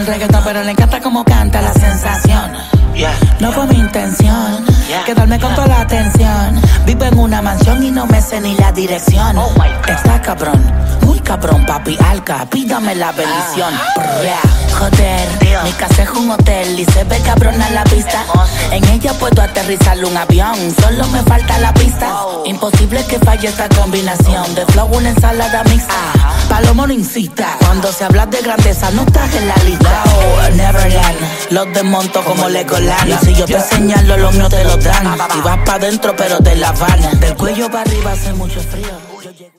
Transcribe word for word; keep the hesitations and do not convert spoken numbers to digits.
el reggaetón, pero le encanta como canta la sensación. No fue mi intención quedarme con toda la atención. Vivo en una mansión y no me sé ni la dirección. Está cabrón, muy cabrón, papi alca, pídame la bendición. Joder, mi casa es un hotel y se ve cabrona la vista. En ella puedo aterrizar un avión, solo me falta la pista. Imposible que falle esta combinación de flow, una ensalada mixta. Palomo no incita, cuando se habla de grandeza no estás en la lista. Neverland, los desmonto como Legoland. Y si yo te señalo, los míos te lo dan. Y vas pa' dentro pero te la van. Del cuello para arriba hace mucho frío.